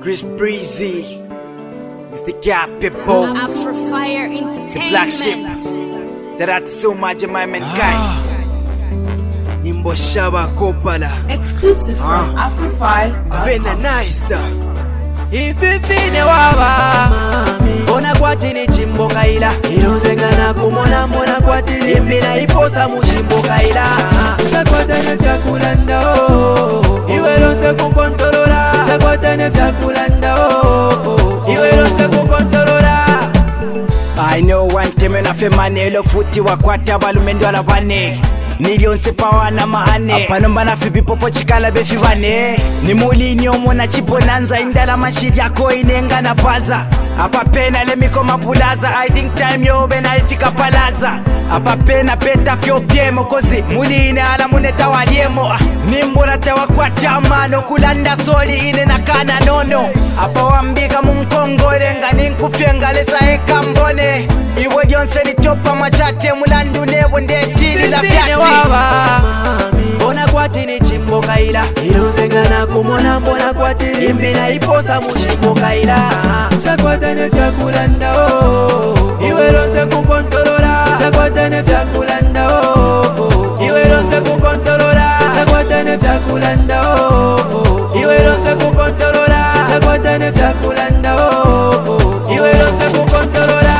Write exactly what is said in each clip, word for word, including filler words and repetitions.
Chris Breezy, Mister Gap People, Afrofire Entertainment, The Black Sheep, Zarati Soma Jemai Menkai, Nyimbo Shaba Kopala, exclusive from uh. Afrofire. Abena nice da. Ififine waba Bona kwatini chimbo kaila Ilonzenga na kumona mona kwatini Imbina iposa mushimbo kaila Chakwatane vyakula ndao Iwe lonze kukontolola Chakwatane vyakula ndao Iwe lonze kukontolola I know one time na femane Elo futi wakwata balumendo alabane Nilionse pawa na maane Apanomba na fibi popo chikala befi wane Ni muli ni omona chibonanza Indala mashiri yako inenga na paza Apa pena lemiko mapulaza I think time yo bena ifika palaza Apa pena peta fyo piemo Kozi muli ine ala muneta waliemo Nimbona tewa kwa tamano Kulanda soli ine na kana nono Apa wambika mungkongole Nga ninkufyenga lesa eka mbone Iwe jonse ni topa machate Mulandu nebo ndetili la vyati waba Bona kwatini chimbo kaila Ilonzenga na kumona mbona kwatini Imbina iposa mushimbo kaila Chakwatane vyakula ndao Iwe lonze kukontolola Chakwatane vyakula ndao Iwe lonze kukontolola Chakwatane vyakula ndao Iwe lonze kukontolola Chakwatane vyakula ndao Iwe lonze kukontolola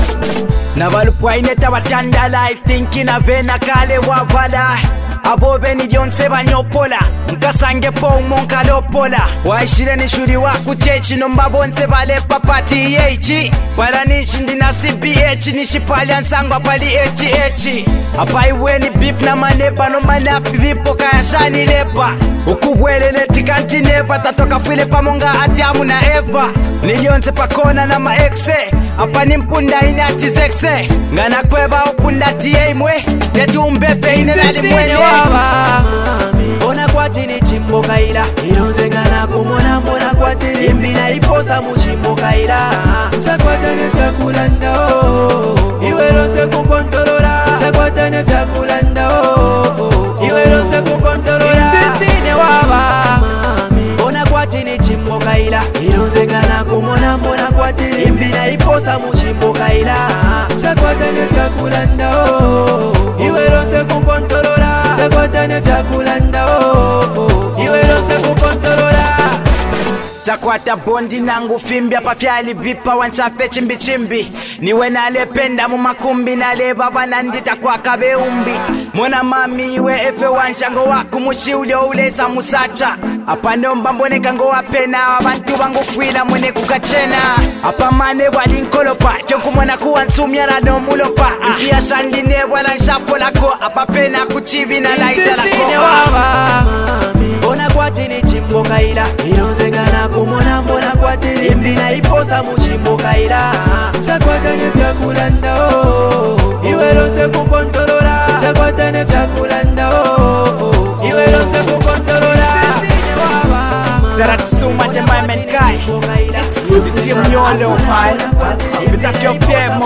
Navalupwa ineta watandala I think ina vena kale wavala Abobe ni jonse banyopola Nkasange po umonka lopola Waishire ni shuri waku chechi Nombabonse bale papati yechi Bala nishi ndina C B H Nishipali ansangwa pali H H Apa iwe ni beef na manepa Nomba nafi vipo kaya shani lepa Ukubwele leti kanti nepa Tatoka file pamonga Adamu na Eva Nilionse pakona na maekse Apa ni mpunda ine ati zekse Ngana kweba upunda tiye mwe Yeti umbepe ine nali mwene waba Bona kwatini chimbo kaila Ilonzenga na kumona mbona kwatini Imbina iposa mushimbo kaila Chakwatane vyakula ndao Iwe lonze kukontolola Chakwatane vyakula ndao Iwe lonze kukontolola Ififine waba Bona kwatini chimbo kaila Ilonzenga na kumona mbona kwatini Imbina iposa mushimbo kaila Chakwatane vyakula ndao Iwe lonze kukontolola Chakwatane vyakula ndao Iwe lonze kukontolola Chakwata bondi nangu fimbi Apa fyali vipa wanchafe chimbi chimbi Niwe nalependa mumakumbi Nale baba nandita kwa kabe umbi Mona mami iwe efe wanshango waku Mushi ule uleza musacha Apa nomba mbone kango wapena Abantu bangu fuila mwene kukachena Apa mane wali nkolopa Chonku mwana kuwa nsumyara no mulopa Ikia sandine wala nshapo lako Apa pena kuchibi na laisa lako Ififine waba Bona kwatini chimbo kaila Ilonzenga na kumona mbona kwatini Imbina iposa mushimbo kaila Chakwatane vyakula ndao Iwe lonze kukontolola Chakwatane vyakula ndao Iwe lonze kukontolola Zarati Soma Jemai Menkai, Mziti Mnyolo, Bitafyo Piemo,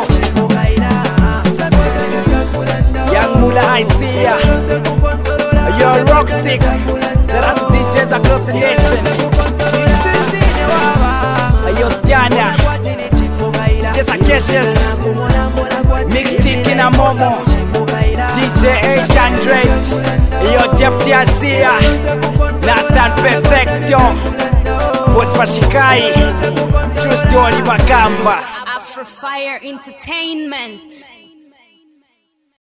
Young Mula Isaiah, Yo Roxic, Zarati D Js across the nation, Yo Stiana, Jesa Keshes, Mix Chicken and Momo, D J eight hundred, Yo Deputy Isaiah, Nathan Perfecto, Boss Pashikai, True Story Bakamba, Afrofire Entertainment.